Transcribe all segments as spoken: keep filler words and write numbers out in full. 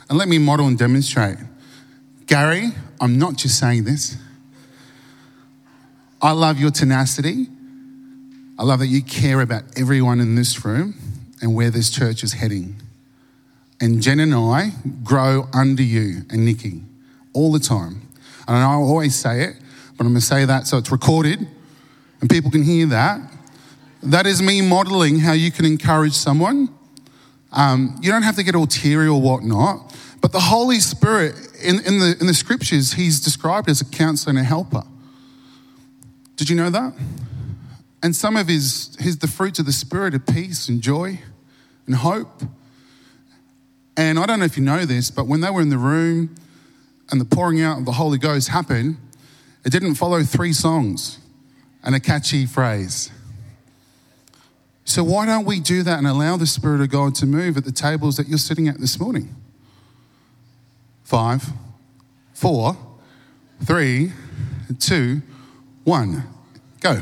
And let me model and demonstrate. Gary, I'm not just saying this. I love your tenacity. I love that you care about everyone in this room and where this church is heading. And Jen and I grow under you and Nikki all the time. And I always say it, but I'm going to say that so it's recorded and people can hear that. That is me modeling how you can encourage someone. Um, you don't have to get all teary or whatnot, but the Holy Spirit, in, in, the, in the scriptures, he's described as a counselor and a helper. Did you know that? And some of his, his the fruits of the Spirit are peace and joy and hope. And I don't know if you know this, but when they were in the room and the pouring out of the Holy Ghost happened, it didn't follow three songs and a catchy phrase. So why don't we do that and allow the Spirit of God to move at the tables that you're sitting at this morning? Five, four, three, two, one, go.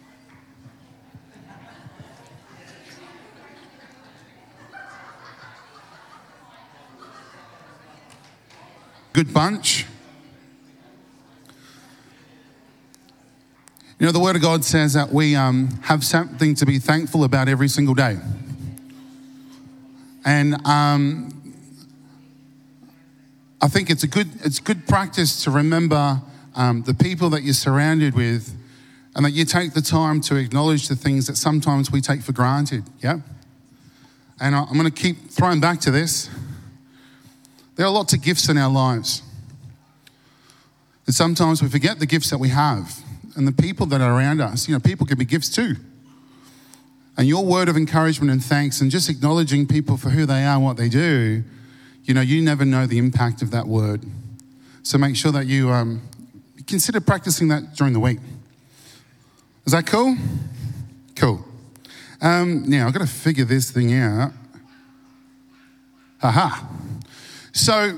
Good bunch. You know, the Word of God says that we um, have something to be thankful about every single day. And um, I think it's a good it's good practice to remember um, the people that you're surrounded with and that you take the time to acknowledge the things that sometimes we take for granted, yeah? And I'm going to keep throwing back to this. There are lots of gifts in our lives. And sometimes we forget the gifts that we have and the people that are around us. You know, people can be gifts too. And your word of encouragement and thanks and just acknowledging people for who they are and what they do, you know, you never know the impact of that word. So make sure that you um, consider practicing that during the week. Is that cool? Cool. Um, now, I've got to figure this thing out. Aha. So,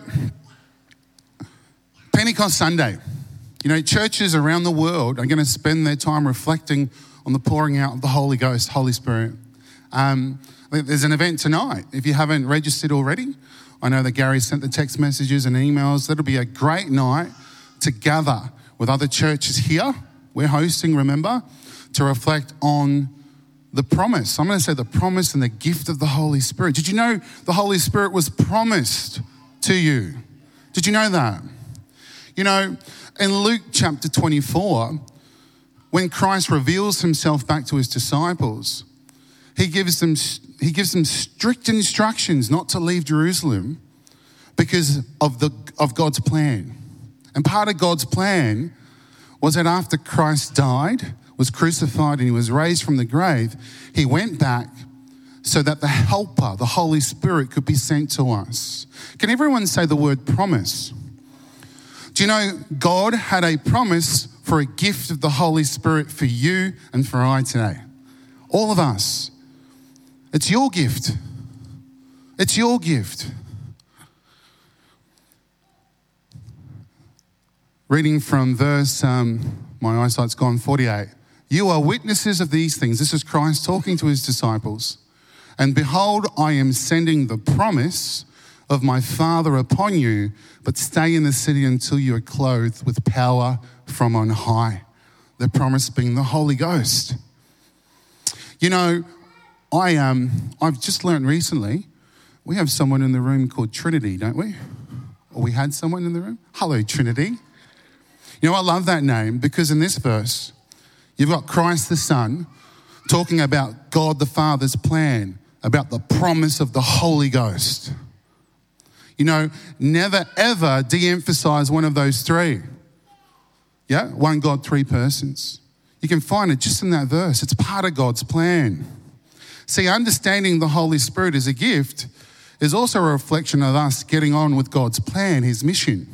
Pentecost Sunday. You know, churches around the world are going to spend their time reflecting on the pouring out of the Holy Ghost, Holy Spirit. Um, there's an event tonight. If you haven't registered already, I know that Gary sent the text messages and emails. That'll be a great night to gather with other churches here. We're hosting, remember, to reflect on the promise. I'm going to say the promise and the gift of the Holy Spirit. Did you know the Holy Spirit was promised to you? Did you know that? You know, in Luke chapter twenty-four, when Christ reveals himself back to his disciples, he gives them he gives them strict instructions not to leave Jerusalem because of the of God's plan. And part of God's plan was that after Christ died, was crucified, and he was raised from the grave, he went back so that the helper, the Holy Spirit, could be sent to us. Can everyone say the word promise? Do you know God had a promise for a gift of the Holy Spirit for you and for I today? All of us. It's your gift. It's your gift. Reading from verse, um, my eyesight's gone, forty-eight. You are witnesses of these things. This is Christ talking to his disciples. And behold, I am sending the promise of my Father upon you, but stay in the city until you are clothed with power from on high. The promise being the Holy Ghost. You know, I, um, I've just learned recently, we have someone in the room called Trinity, don't we? Or we had someone in the room. Hello, Trinity. You know, I love that name because in this verse, you've got Christ the Son talking about God the Father's plan, about the promise of the Holy Ghost. You know, never ever de-emphasize one of those three. Yeah, one God, three persons. You can find it just in that verse. It's part of God's plan. See, understanding the Holy Spirit as a gift is also a reflection of us getting on with God's plan, his mission.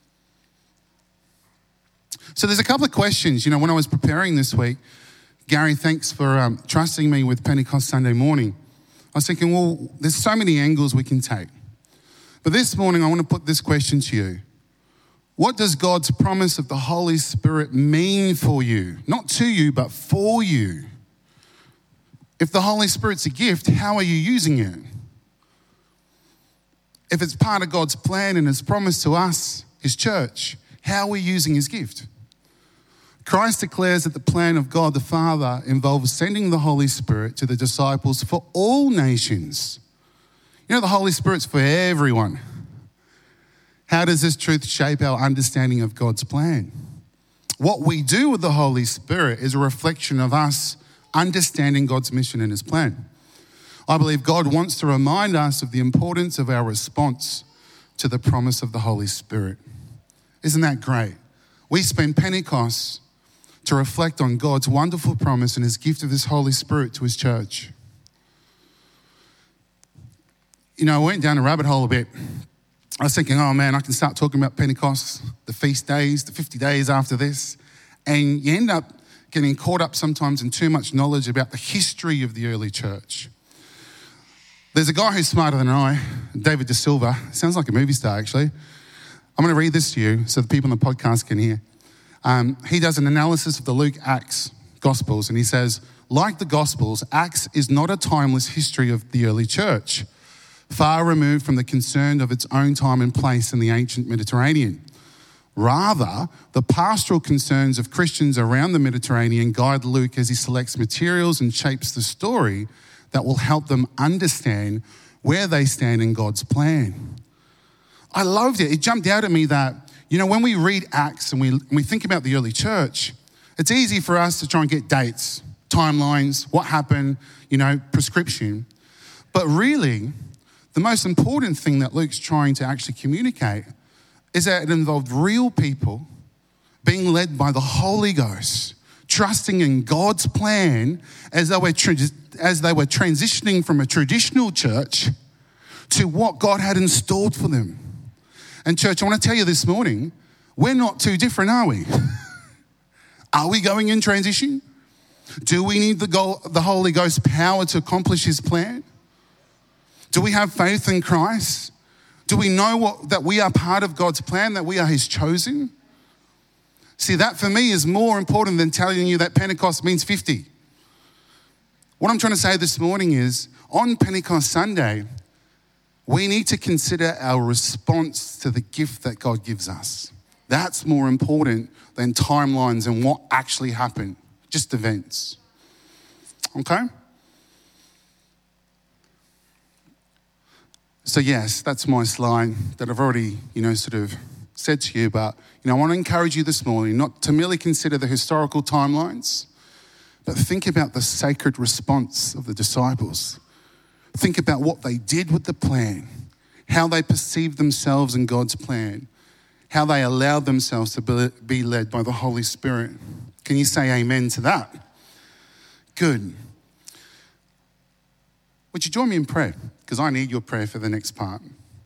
So there's a couple of questions. You know, when I was preparing this week, Gary, thanks for um, trusting me with Pentecost Sunday morning. I was thinking, well, there's so many angles we can take. But this morning, I want to put this question to you. What does God's promise of the Holy Spirit mean for you? Not to you, but for you. If the Holy Spirit's a gift, how are you using it? if it's part of God's plan and his promise to us, his church, how are we using his gift? Christ declares that the plan of God the Father involves sending the Holy Spirit to the disciples for all nations. You know, the Holy Spirit's for everyone. How does this truth shape our understanding of God's plan? What we do with the Holy Spirit is a reflection of us understanding God's mission and his plan. I believe God wants to remind us of the importance of our response to the promise of the Holy Spirit. Isn't that great? We spend Pentecost to reflect on God's wonderful promise and his gift of his Holy Spirit to his church. You know, I went down a rabbit hole a bit. I was thinking, oh man, I can start talking about Pentecost, the feast days, the fifty days after this. And you end up getting caught up sometimes in too much knowledge about the history of the early church. There's a guy who's smarter than I, David De Silva. Sounds like a movie star, actually. I'm going to read this to you so the people on the podcast can hear. Um, he does an analysis of the Luke, Acts, Gospels, and he says, like the Gospels, Acts is not a timeless history of the early church, far removed from the concern of its own time and place in the ancient Mediterranean. Rather, the pastoral concerns of Christians around the Mediterranean guide Luke as he selects materials and shapes the story that will help them understand where they stand in God's plan. I loved it. It jumped out at me that, you know, when we read Acts and we, and we think about the early church, it's easy for us to try and get dates, timelines, what happened, you know, prescription. But really, the most important thing that Luke's trying to actually communicate is that it involved real people being led by the Holy Ghost, trusting in God's plan as they were tra- as they were transitioning from a traditional church to what God had installed for them. And church, I want to tell you this morning, we're not too different, are we? Are we going in transition? Do we need the, go- the Holy Ghost's power to accomplish his plan? Do we have faith in Christ? Do we know what, that we are part of God's plan, that we are his chosen? See, that for me is more important than telling you that Pentecost means fifty. What I'm trying to say this morning is, on Pentecost Sunday, we need to consider our response to the gift that God gives us. That's more important than timelines and what actually happened, just events. Okay? So yes, that's my slide that I've already, you know, sort of said to you, but, you know, I want to encourage you this morning not to merely consider the historical timelines, but think about the sacred response of the disciples. Think about what they did with the plan, how they perceived themselves in God's plan, how they allowed themselves to be led by the Holy Spirit. Can you say amen to that? Good. Would you join me in prayer? Because I need your prayer for the next part.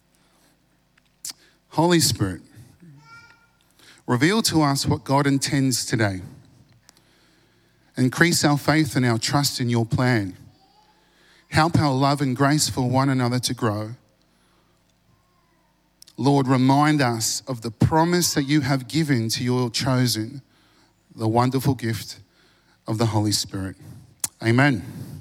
Holy Spirit, reveal to us what God intends today. Increase our faith and our trust in your plan. Help our love and grace for one another to grow. Lord, remind us of the promise that you have given to your chosen, the wonderful gift of the Holy Spirit. Amen.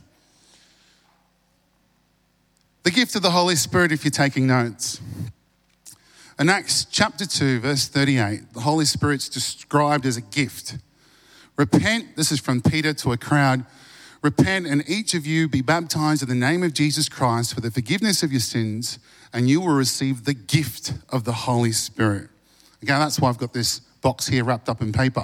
The gift of the Holy Spirit, if you're taking notes. In Acts chapter two, verse thirty-eight, the Holy Spirit's described as a gift. Repent, this is from Peter to a crowd, repent and each of you be baptized in the name of Jesus Christ for the forgiveness of your sins, and you will receive the gift of the Holy Spirit. Okay, that's why I've got this box here wrapped up in paper.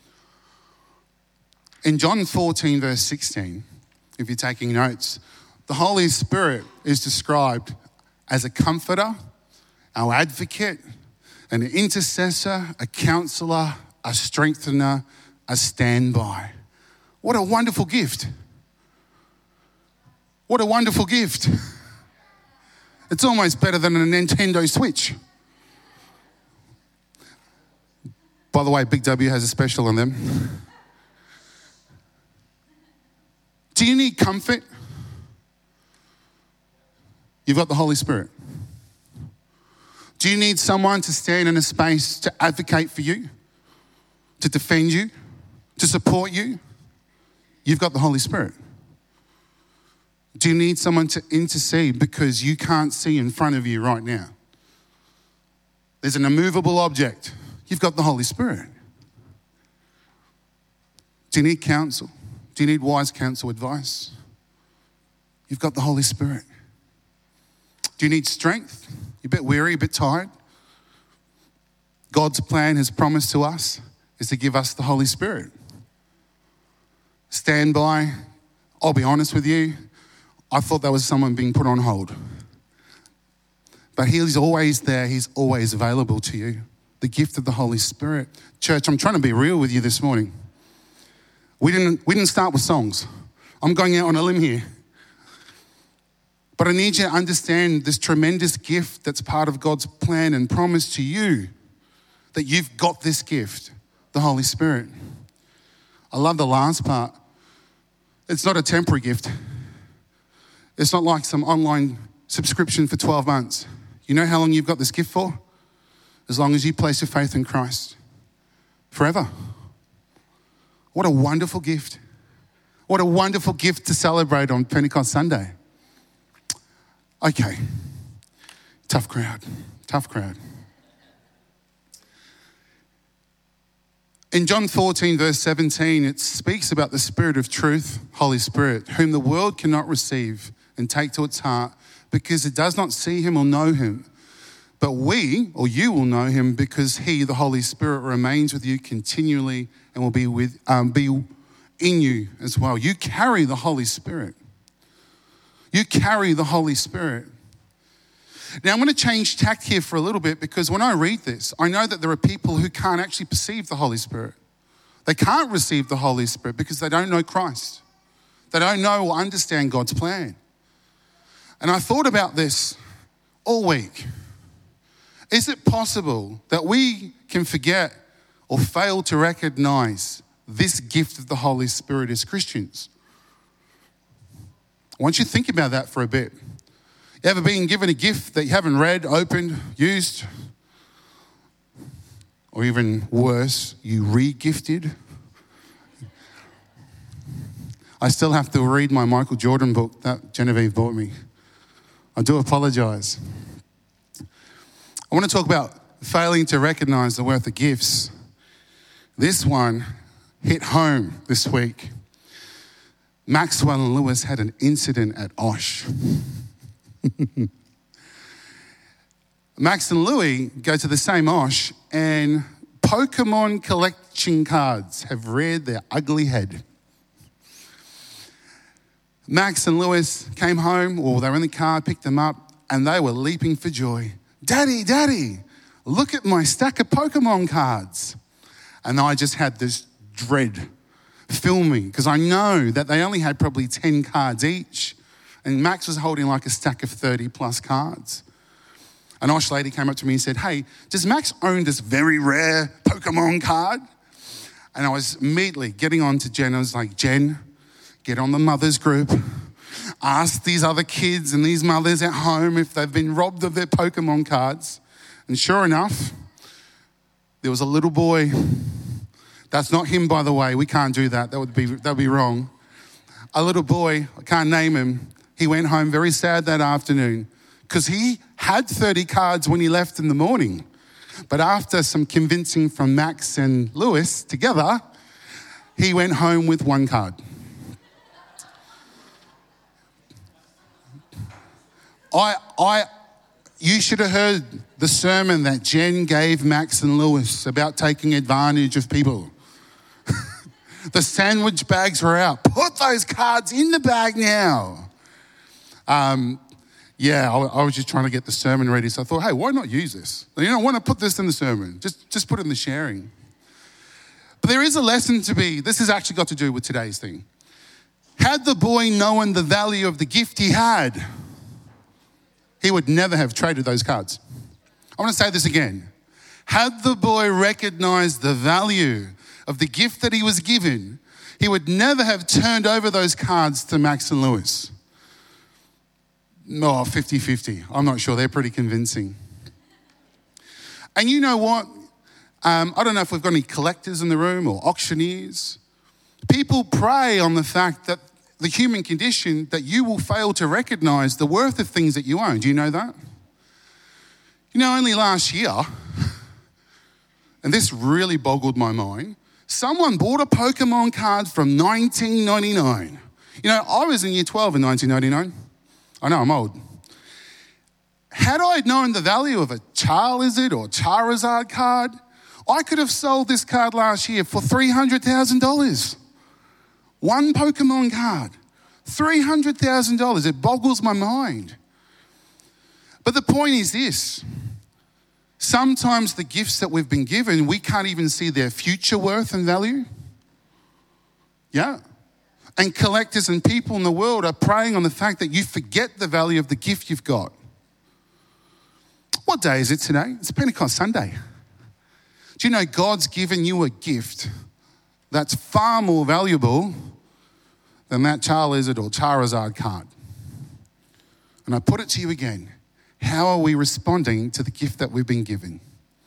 In John fourteen, verse sixteen, if you're taking notes, the Holy Spirit is described as a comforter, our advocate, an intercessor, a counselor, a strengthener, a standby. What a wonderful gift. What a wonderful gift. It's almost better than a Nintendo Switch. By the way, Big W has a special on them. Do you need comfort? You've got the Holy Spirit. Do you need someone to stand in a space to advocate for you, to defend you, to support you? You've got the Holy Spirit. Do you need someone to intercede because you can't see in front of you right now? There's an immovable object. You've got the Holy Spirit. Do you need counsel? Do you need wise counsel advice? You've got the Holy Spirit. Do you need strength? You're a bit weary, a bit tired? God's plan, his promise to us, is to give us the Holy Spirit. Stand by. I'll be honest with you. I thought that was someone being put on hold. But he's always there. He's always available to you. The gift of the Holy Spirit. Church, I'm trying to be real with you this morning. We didn't, we didn't start with songs. I'm going out on a limb here. But I need you to understand this tremendous gift that's part of God's plan and promise to you, that you've got this gift, the Holy Spirit. I love the last part. It's not a temporary gift. It's not like some online subscription for twelve months. You know how long you've got this gift for? As long as you place your faith in Christ. Forever. What a wonderful gift. What a wonderful gift to celebrate on Pentecost Sunday. Okay. Tough crowd. Tough crowd. In John fourteen, verse seventeen, it speaks about the Spirit of truth, Holy Spirit, whom the world cannot receive and take to its heart because it does not see him or know him. But we, or you will know him because he, the Holy Spirit, remains with you continually and will be with um, be in you as well. You carry the Holy Spirit. You carry the Holy Spirit. Now, I'm going to change tact here for a little bit because when I read this, I know that there are people who can't actually perceive the Holy Spirit. They can't receive the Holy Spirit because they don't know Christ. They don't know or understand God's plan. And I thought about this all week. Is it possible that we can forget or fail to recognize this gift of the Holy Spirit as Christians? I want you to think about that for a bit. You ever been given a gift that you haven't read, opened, used? Or even worse, you re-gifted? I still have to read my Michael Jordan book that Genevieve bought me. I do apologize. I want to talk about failing to recognize the worth of gifts. This one hit home this week. Maxwell and Lewis had an incident at Osh. Max and Louie go to the same Osh, and Pokemon collection cards have reared their ugly head. Max and Lewis came home, or they were in the car, picked them up, and they were leaping for joy. Daddy, Daddy, look at my stack of Pokemon cards. And I just had this dread fill me because I know that they only had probably ten cards each. And Max was holding like a stack of thirty plus cards. An Osh lady came up to me and said, hey, does Max own this very rare Pokemon card? And I was immediately getting on to Jen. I was like, Jen, get on the mothers group. Ask these other kids and these mothers at home if they've been robbed of their Pokemon cards. And sure enough, there was a little boy. That's not him, by the way. We can't do that. That would be, that would be wrong. A little boy, I can't name him. He went home very sad that afternoon because he had thirty cards when he left in the morning. But after some convincing from Max and Lewis together, he went home with one card. I, I, you should have heard the sermon that Jen gave Max and Lewis about taking advantage of people. The sandwich bags were out. Put those cards in the bag now. Um, yeah, I, I was just trying to get the sermon ready. So I thought, hey, why not use this? You know, I want to put this in the sermon. Just, just put it in the sharing. But there is a lesson to be. This has actually got to do with today's thing. Had the boy known the value of the gift he had, he would never have traded those cards. I want to say this again. Had the boy recognized the value of the gift that he was given, he would never have turned over those cards to Max and Lewis. No, fifty-fifty. I'm not sure. They're pretty convincing. And you know what? Um, I don't know if we've got any collectors in the room or auctioneers. People prey on the fact that the human condition, that you will fail to recognize the worth of things that you own. Do you know that? You know, only last year, and this really boggled my mind, someone bought a Pokemon card from nineteen ninety-nine. You know, I was in year twelve in nineteen ninety-nine. I know, I'm old. Had I known the value of a Charizard or Charizard card, I could have sold this card last year for three hundred thousand dollars. One Pokemon card, three hundred thousand dollars. It boggles my mind. But the point is this. Sometimes the gifts that we've been given, we can't even see their future worth and value. Yeah. And collectors and people in the world are preying on the fact that you forget the value of the gift you've got. What day is it today? It's Pentecost Sunday. Do you know God's given you a gift that's far more valuable than that Charizard or Charizard card? And I put it to you again. How are we responding to the gift that we've been given?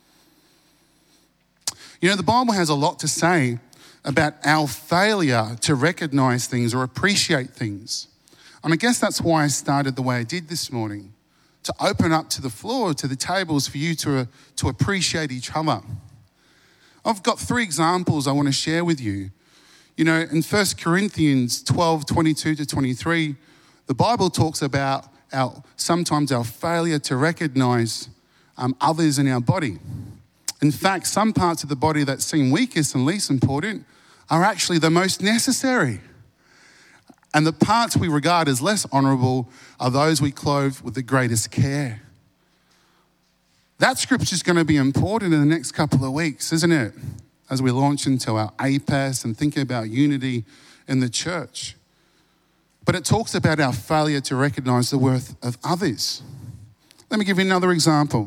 You know, the Bible has a lot to say about our failure to recognize things or appreciate things. And I guess that's why I started the way I did this morning, to open up to the floor, to the tables for you to, uh, to appreciate each other. I've got three examples I want to share with you. You know, in First Corinthians twelve, twenty-two to twenty-three, the Bible talks about our sometimes our failure to recognize um, others in our body. In fact, some parts of the body that seem weakest and least important are actually the most necessary. And the parts we regard as less honourable are those we clothe with the greatest care. That scripture is going to be important in the next couple of weeks, isn't it? As we launch into our A P A S and think about unity in the church. But it talks about our failure to recognise the worth of others. Let me give you another example.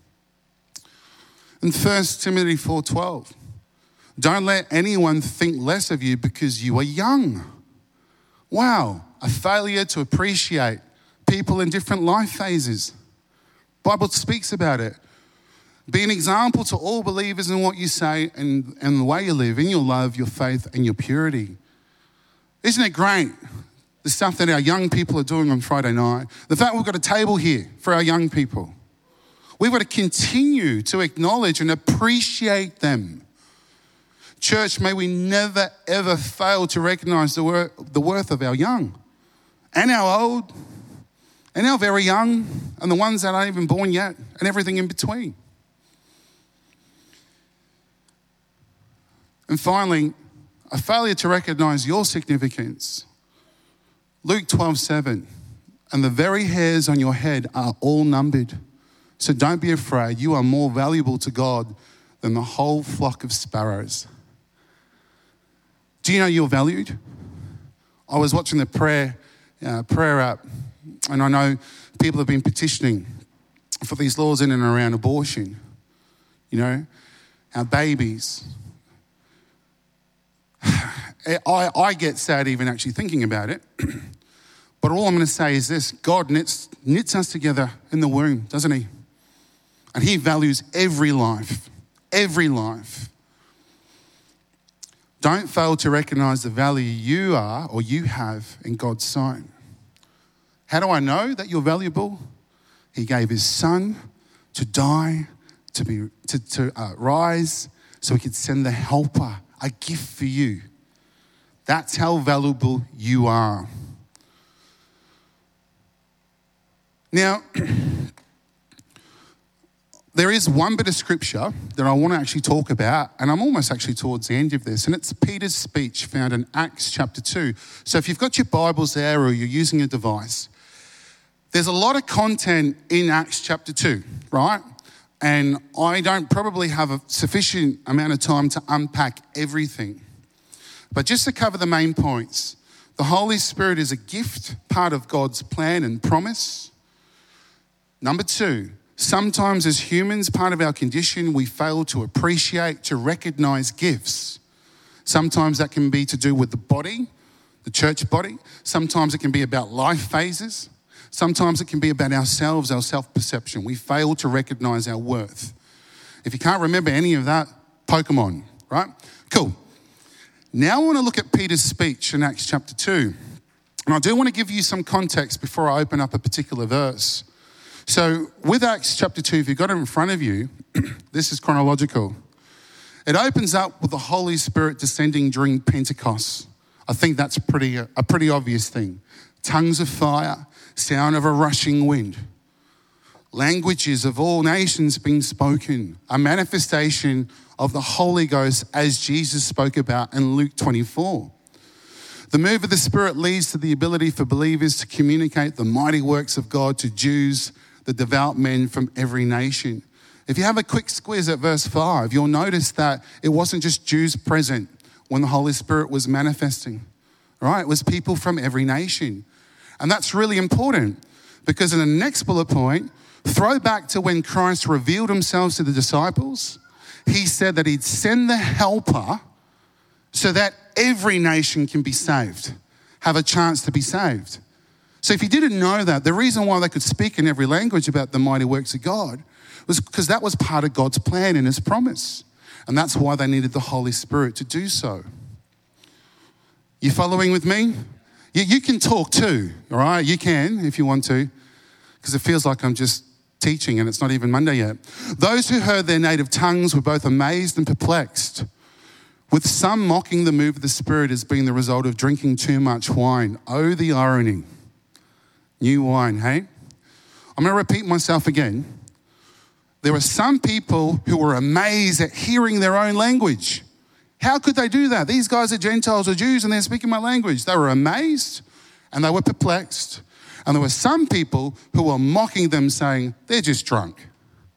In First Timothy four twelve, don't let anyone think less of you because you are young. Wow, a failure to appreciate people in different life phases. The Bible speaks about it. Be an example to all believers in what you say and, and the way you live, in your love, your faith, and your purity. Isn't it great, the stuff that our young people are doing on Friday night? The fact we've got a table here for our young people. We've got to continue to acknowledge and appreciate them. Church, may we never, ever fail to recognize the, wor- the worth of our young and our old and our very young and the ones that aren't even born yet and everything in between. And finally, a failure to recognize your significance. Luke twelve seven, and the very hairs on your head are all numbered. So don't be afraid. You are more valuable to God than the whole flock of sparrows. Do you know you're valued? I was watching the prayer uh, prayer app, and I know people have been petitioning for these laws in and around abortion. You know, our babies. I, I get sad even actually thinking about it. But all I'm going to say is this. God knits, knits us together in the womb, doesn't he? And he values every life, every life. Don't fail to recognize the value you are or you have in God's sight. How do I know that you're valuable? He gave his son to die, to be to, to uh, rise, so he could send the helper, a gift for you. That's how valuable you are. Now, there is one bit of scripture that I want to actually talk about, and I'm almost actually towards the end of this, and it's Peter's speech found in Acts chapter two. So if you've got your Bibles there or you're using a device, there's a lot of content in Acts chapter two, right? And I don't probably have a sufficient amount of time to unpack everything. But just to cover the main points, the Holy Spirit is a gift, part of God's plan and promise. Number two, sometimes as humans, part of our condition, we fail to appreciate, to recognize gifts. Sometimes that can be to do with the body, the church body. Sometimes it can be about life phases. Sometimes it can be about ourselves, our self-perception. We fail to recognize our worth. If you can't remember any of that, Pokemon, right? Cool. Now I want to look at Peter's speech in Acts chapter two. And I do want to give you some context before I open up a particular verse. So with Acts chapter two, if you've got it in front of you, this is chronological. It opens up with the Holy Spirit descending during Pentecost. I think that's pretty a pretty obvious thing. Tongues of fire, sound of a rushing wind. Languages of all nations being spoken. A manifestation of the Holy Ghost as Jesus spoke about in Luke twenty-four. The move of the Spirit leads to the ability for believers to communicate the mighty works of God to Jews, the devout men from every nation. If you have a quick squeeze at verse five, you'll notice that it wasn't just Jews present when the Holy Spirit was manifesting, right? It was people from every nation. And that's really important because in the next bullet point, throw back to when Christ revealed himself to the disciples. He said that he'd send the helper so that every nation can be saved, have a chance to be saved. So if you didn't know that, the reason why they could speak in every language about the mighty works of God was because that was part of God's plan and his promise. And that's why they needed the Holy Spirit to do so. You following with me? You, you can talk too, all right? You can if you want to, because it feels like I'm just teaching and it's not even Monday yet. Those who heard their native tongues were both amazed and perplexed, with some mocking the move of the Spirit as being the result of drinking too much wine. Oh, the irony. New wine, hey? I'm going to repeat myself again. There were some people who were amazed at hearing their own language. How could they do that? These guys are Gentiles or Jews and they're speaking my language. They were amazed and they were perplexed. And there were some people who were mocking them saying, they're just drunk.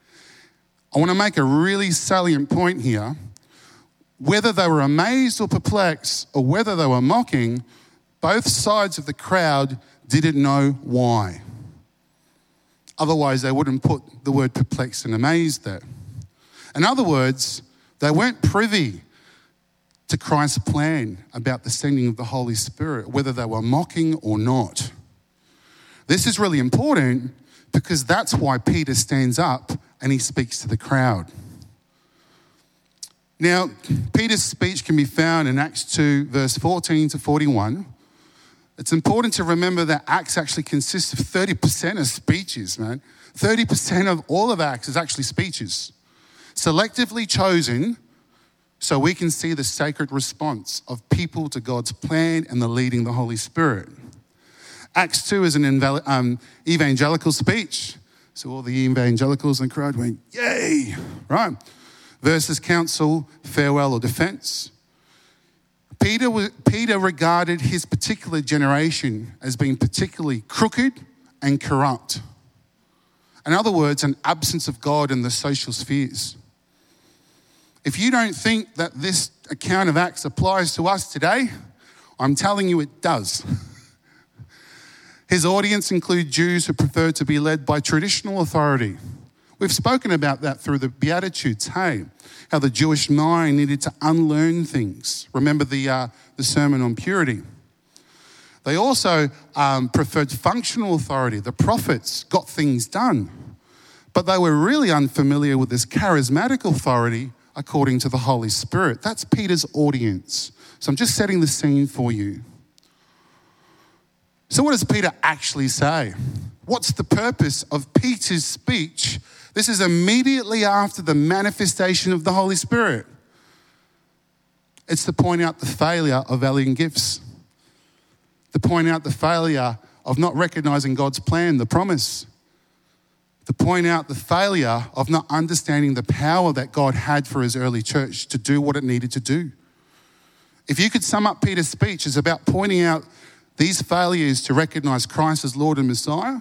I want to make a really salient point here. Whether they were amazed or perplexed or whether they were mocking, both sides of the crowd didn't know why. Otherwise, they wouldn't put the word perplexed and amazed there. In other words, they weren't privy to Christ's plan about the sending of the Holy Spirit, whether they were mocking or not. This is really important because that's why Peter stands up and he speaks to the crowd. Now, Peter's speech can be found in Acts two, verse fourteen to forty-one. It's important to remember that Acts actually consists of thirty percent of speeches, man. thirty percent of all of Acts is actually speeches, selectively chosen so we can see the sacred response of people to God's plan and the leading of the Holy Spirit. Acts two is an um, evangelical speech. So all the evangelicals in the crowd went, yay, right? Versus counsel, farewell, or defense. Peter, Peter regarded his particular generation as being particularly crooked and corrupt. In other words, an absence of God in the social spheres. If you don't think that this account of Acts applies to us today, I'm telling you it does. His audience include Jews who prefer to be led by traditional authority. We've spoken about that through the Beatitudes, hey, how the Jewish mind needed to unlearn things. Remember the, uh, the sermon on purity. They also um, preferred functional authority. The prophets got things done, but they were really unfamiliar with this charismatic authority according to the Holy Spirit. That's Peter's audience. So I'm just setting the scene for you. So what does Peter actually say? What's the purpose of Peter's speech? This is immediately after the manifestation of the Holy Spirit. It's to point out the failure of alien gifts, to point out the failure of not recognizing God's plan, the promise, to point out the failure of not understanding the power that God had for his early church to do what it needed to do. If you could sum up Peter's speech, it's about pointing out these failures to recognize Christ as Lord and Messiah,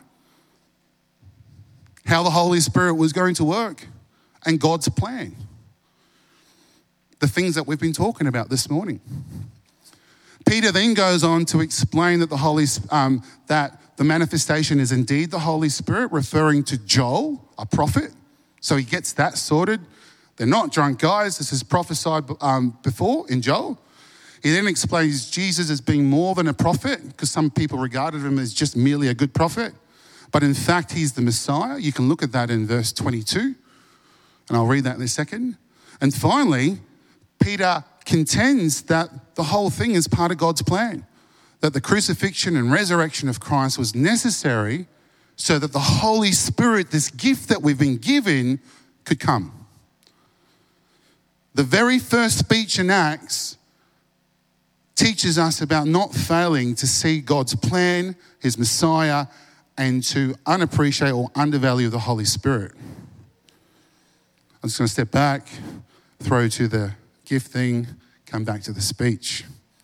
how the Holy Spirit was going to work, and God's plan. The things that we've been talking about this morning. Peter then goes on to explain that the Holy um, that the manifestation is indeed the Holy Spirit, referring to Joel, a prophet. So he gets that sorted. They're not drunk guys. This is prophesied um, before in Joel. He then explains Jesus as being more than a prophet, because some people regarded him as just merely a good prophet. But in fact, he's the Messiah. You can look at that in verse twenty-two, and I'll read that in a second. And finally, Peter contends that the whole thing is part of God's plan, that the crucifixion and resurrection of Christ was necessary so that the Holy Spirit, this gift that we've been given, could come. The very first speech in Acts teaches us about not failing to see God's plan, his Messiah, and to unappreciate or undervalue the Holy Spirit. I'm just going to step back, throw to the gift thing, come back to the speech.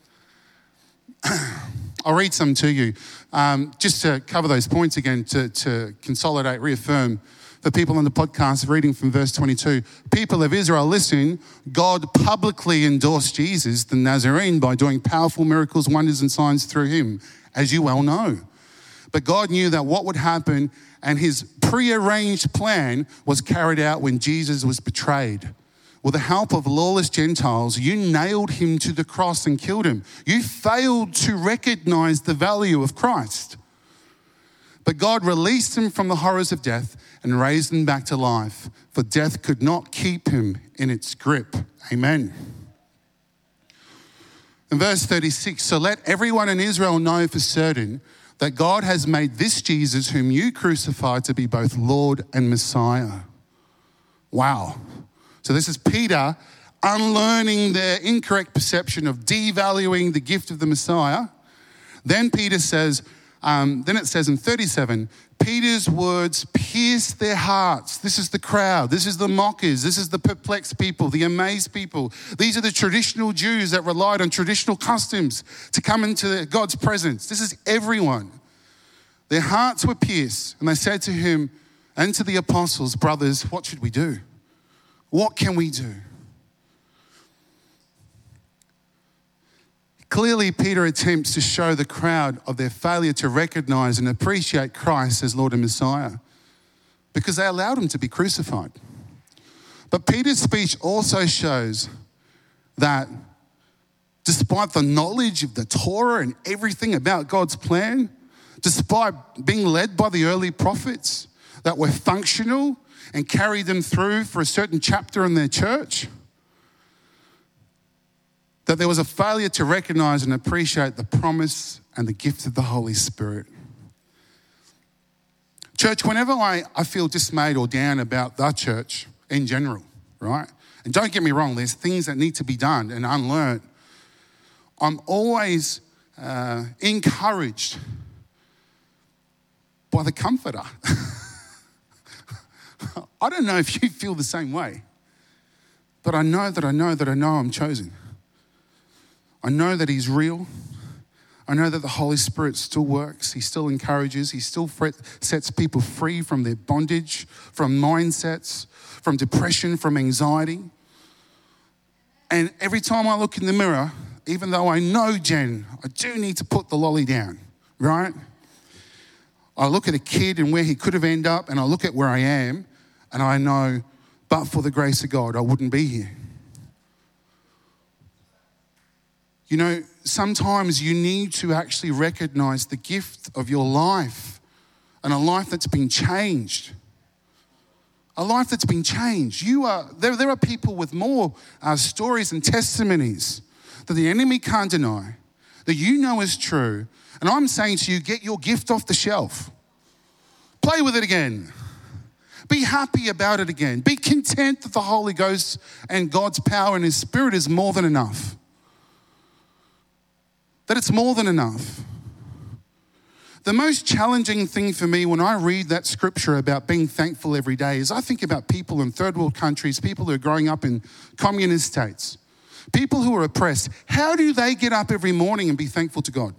I'll read some to you, um, just to cover those points again, to, to consolidate, reaffirm. For people on the podcast, reading from verse twenty-two, people of Israel, listen, God publicly endorsed Jesus, the Nazarene, by doing powerful miracles, wonders, and signs through him, as you well know. But God knew that what would happen, and his prearranged plan was carried out when Jesus was betrayed. With the help of lawless Gentiles, you nailed him to the cross and killed him. You failed to recognize the value of Christ. But God released him from the horrors of death and raised him back to life, for death could not keep him in its grip. Amen. In verse thirty-six, so let everyone in Israel know for certain that God has made this Jesus whom you crucified to be both Lord and Messiah. Wow. So this is Peter unlearning their incorrect perception of devaluing the gift of the Messiah. Then Peter says, um, then it says in thirty-seven, Peter's words pierced their hearts. This is the crowd. This is the mockers. This is the perplexed people, the amazed people. These are the traditional Jews that relied on traditional customs to come into God's presence. This is everyone. Their hearts were pierced, and they said to him and to the apostles, brothers, what should we do? What can we do? Clearly, Peter attempts to show the crowd of their failure to recognize and appreciate Christ as Lord and Messiah because they allowed him to be crucified. But Peter's speech also shows that despite the knowledge of the Torah and everything about God's plan, despite being led by the early prophets that were functional and carried them through for a certain chapter in their church, that there was a failure to recognize and appreciate the promise and the gift of the Holy Spirit. Church, whenever I, I feel dismayed or down about the church in general, right? And don't get me wrong, there's things that need to be done and unlearned. I'm always uh, encouraged by the Comforter. I don't know if you feel the same way, but I know that I know that I know I'm chosen. I know that he's real. I know that the Holy Spirit still works. He still encourages. He still sets people free from their bondage, from mindsets, from depression, from anxiety. And every time I look in the mirror, even though I know, Jen, I do need to put the lolly down, right? I look at a kid and where he could have ended up, and I look at where I am, and I know, but for the grace of God, I wouldn't be here. You know, sometimes you need to actually recognize the gift of your life and a life that's been changed. A life that's been changed. You are there. There are people with more uh, stories and testimonies that the enemy can't deny, that you know is true. And I'm saying to you, get your gift off the shelf. Play with it again. Be happy about it again. Be content that the Holy Ghost and God's power and his Spirit is more than enough. That it's more than enough. The most challenging thing for me when I read that scripture about being thankful every day is I think about people in third world countries, people who are growing up in communist states, people who are oppressed. How do they get up every morning and be thankful to God?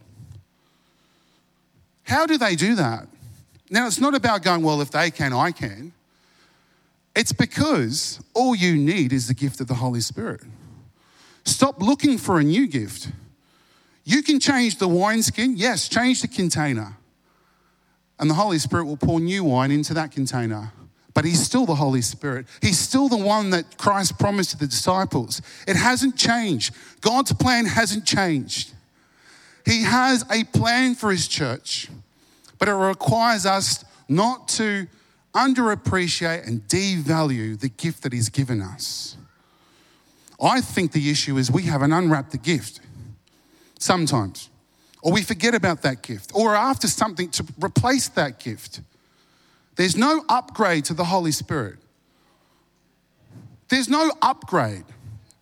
How do they do that? Now, it's not about going, well, if they can, I can. It's because all you need is the gift of the Holy Spirit. Stop looking for a new gift. You can change the wineskin, yes, change the container. And the Holy Spirit will pour new wine into that container. But he's still the Holy Spirit. He's still the one that Christ promised to the disciples. It hasn't changed. God's plan hasn't changed. He has a plan for his church, but it requires us not to underappreciate and devalue the gift that he's given us. I think the issue is we haven't unwrapped the gift. Sometimes. Or we forget about that gift. Or we're after something to replace that gift. There's no upgrade to the Holy Spirit. There's no upgrade.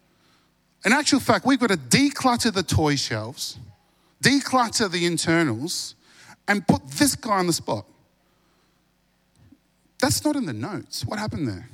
In actual fact, we've got to declutter the toy shelves, declutter the internals, and put this guy on the spot. That's not in the notes. What happened there?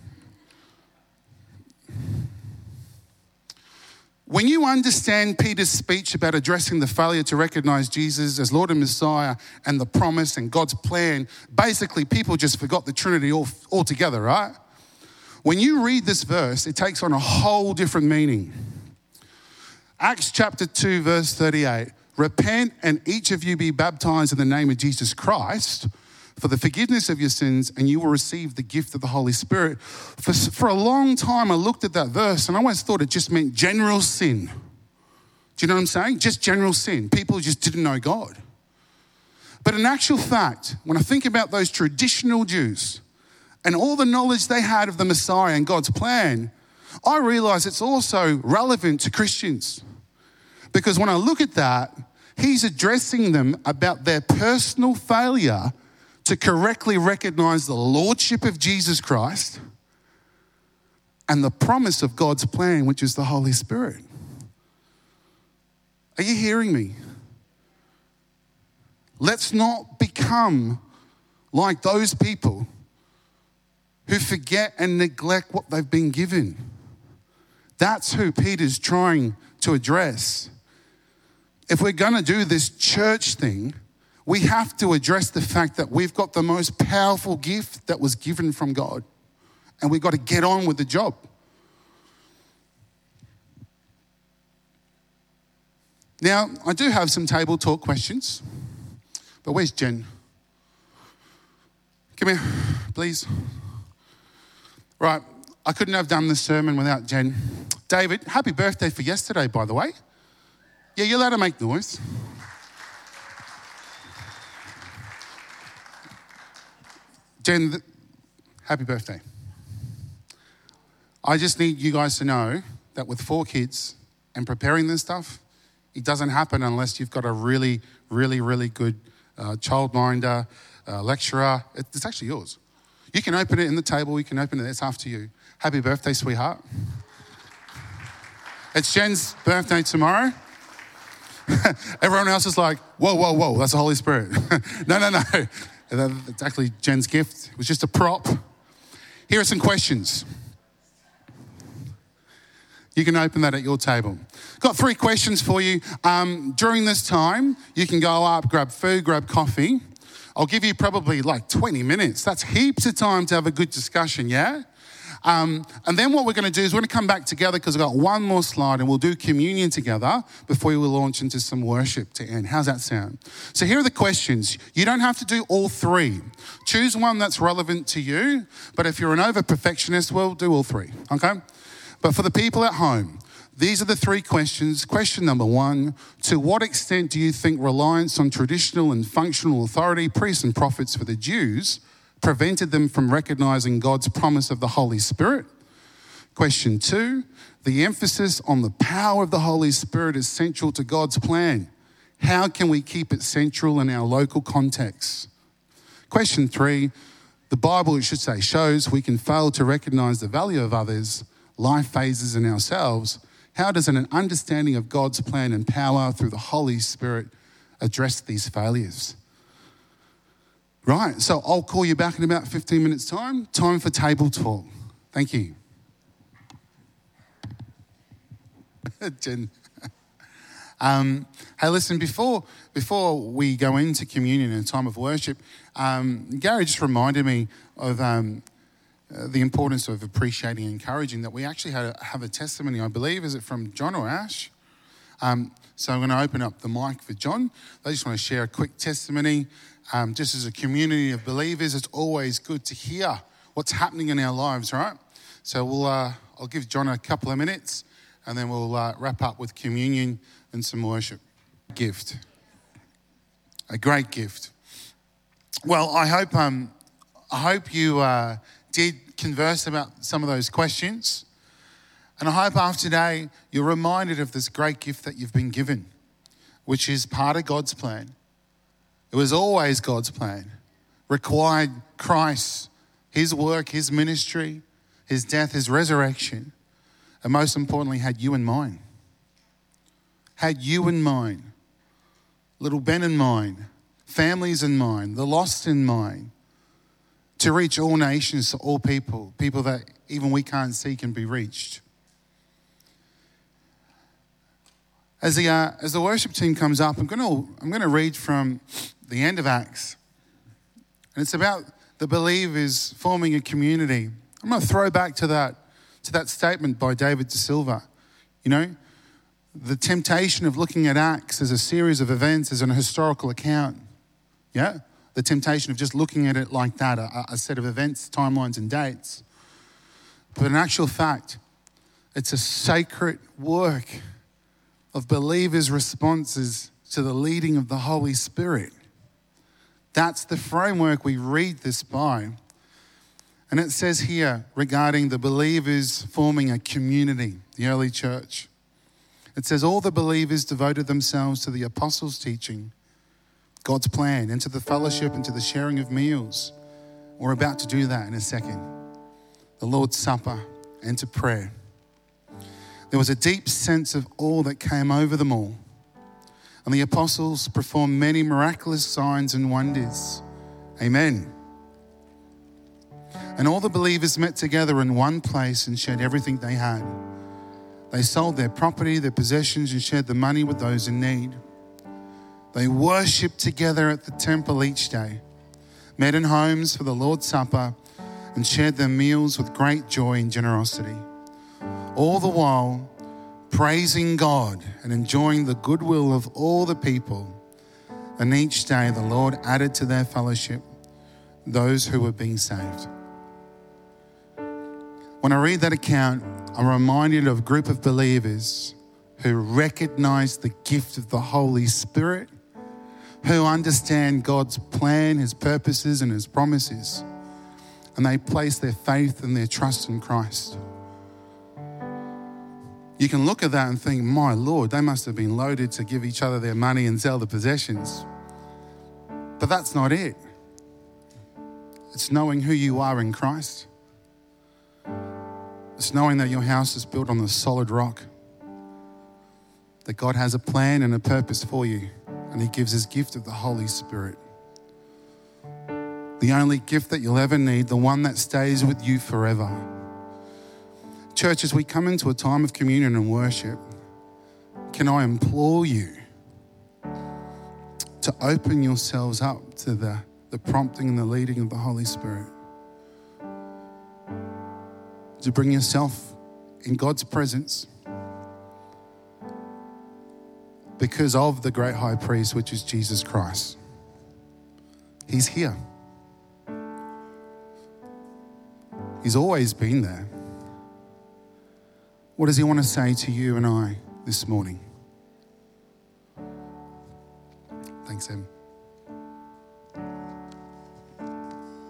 When you understand Peter's speech about addressing the failure to recognize Jesus as Lord and Messiah and the promise and God's plan, basically people just forgot the Trinity all, altogether, right? When you read this verse, it takes on a whole different meaning. Acts chapter two, verse thirty-eight. Repent and each of you be baptized in the name of Jesus Christ for the forgiveness of your sins, and you will receive the gift of the Holy Spirit. For, for a long time, I looked at that verse and I always thought it just meant general sin. Do you know what I'm saying? Just general sin. People just didn't know God. But in actual fact, when I think about those traditional Jews and all the knowledge they had of the Messiah and God's plan, I realize it's also relevant to Christians. Because when I look at that, he's addressing them about their personal failure to correctly recognize the lordship of Jesus Christ and the promise of God's plan, which is the Holy Spirit. Are you hearing me? Let's not become like those people who forget and neglect what they've been given. That's who Peter's trying to address. If we're going to do this church thing, we have to address the fact that we've got the most powerful gift that was given from God, and we've got to get on with the job. Now, I do have some table talk questions, but where's Jen? Come here, please. Right, I couldn't have done this sermon without Jen. David, happy birthday for yesterday, by the way. Yeah, you're allowed to make noise. Jen, happy birthday. I just need you guys to know that with four kids and preparing this stuff, it doesn't happen unless you've got a really, really, really good uh, childminder, uh, lecturer. It's actually yours. You can open it in the table. You can open it. It's after you. Happy birthday, sweetheart. It's Jen's birthday tomorrow. Everyone else is like, whoa, whoa, whoa, that's the Holy Spirit. no, no, no. It's actually Jen's gift. It was just a prop. Here are some questions. You can open that at your table. Got three questions for you. Um, during this time, you can go up, grab food, grab coffee. I'll give you probably like twenty minutes. That's heaps of time to have a good discussion, yeah? Um, and then what we're going to do is we're going to come back together because I've got one more slide and we'll do communion together before we will launch into some worship to end. How's that sound? So here are the questions. You don't have to do all three. Choose one that's relevant to you, but if you're an over-perfectionist, well, do all three, okay? But for the people at home, these are the three questions. Question number one, to what extent do you think reliance on traditional and functional authority, priests and prophets for the Jews, prevented them from recognizing God's promise of the Holy Spirit? Question two, the emphasis on the power of the Holy Spirit is central to God's plan. How can we keep it central in our local context? Question three, the Bible, it should say, shows we can fail to recognize the value of others, life phases in ourselves. How does an understanding of God's plan and power through the Holy Spirit address these failures? Right, so I'll call you back in about fifteen minutes' time. Time for table talk. Thank you. Jen. Um, hey, listen, before before we go into communion and time of worship, um, Gary just reminded me of um, uh, the importance of appreciating and encouraging that we actually had a, have a testimony, I believe. Is it from John or Ash? Um, so I'm going to open up the mic for John. I just want to share a quick testimony. Um, just as a community of believers, it's always good to hear what's happening in our lives, right? So we'll, uh, I'll give John a couple of minutes and then we'll uh, wrap up with communion and some worship. Gift. A great gift. Well, I hope, um, I hope you uh, did converse about some of those questions. And I hope after today you're reminded of this great gift that you've been given, which is part of God's plan. It was always God's plan. Required Christ, his work, his ministry, his death, his resurrection. and most importantly, had you in mind. Had you in mind. Little Ben in mind. Families in mind. The lost in mind. To reach all nations, to all people. People that even we can't see can be reached. As the, uh, as the worship team comes up, I'm going to I'm going to read from the end of Acts. And it's about the believers forming a community. I'm going to throw back to that, to that statement by David De Silva. You know, the temptation of looking at Acts as a series of events, as an historical account. Yeah? The temptation of just looking at it like that, a, a set of events, timelines and dates. But in actual fact, it's a sacred work of believers' responses to the leading of the Holy Spirit. That's the framework we read this by. And it says here regarding the believers forming a community, the early church. It says all the believers devoted themselves to the apostles' teaching, God's plan, and to the fellowship and to the sharing of meals. We're about to do that in a second. The Lord's Supper and to prayer. There was a deep sense of awe that came over them all. And the apostles performed many miraculous signs and wonders. Amen. And all the believers met together in one place and shared everything they had. They sold their property, their possessions, and shared the money with those in need. They worshipped together at the temple each day, met in homes for the Lord's Supper, and shared their meals with great joy and generosity. All the while, praising God and enjoying the goodwill of all the people. And each day the Lord added to their fellowship those who were being saved. When I read that account, I'm reminded of a group of believers who recognize the gift of the Holy Spirit, who understand God's plan, His purposes and His promises, and they place their faith and their trust in Christ. You can look at that and think, my Lord, they must have been loaded to give each other their money and sell the possessions. But that's not it. It's knowing who you are in Christ. It's knowing that your house is built on the solid rock. That God has a plan and a purpose for you. And He gives His gift of the Holy Spirit. The only gift that you'll ever need, the one that stays with you forever. Church, as we come into a time of communion and worship, can I implore you to open yourselves up to the, the prompting and the leading of the Holy Spirit. To bring yourself in God's presence because of the great high priest, which is Jesus Christ. He's here. He's always been there. What does He want to say to you and I this morning? Thanks, Em.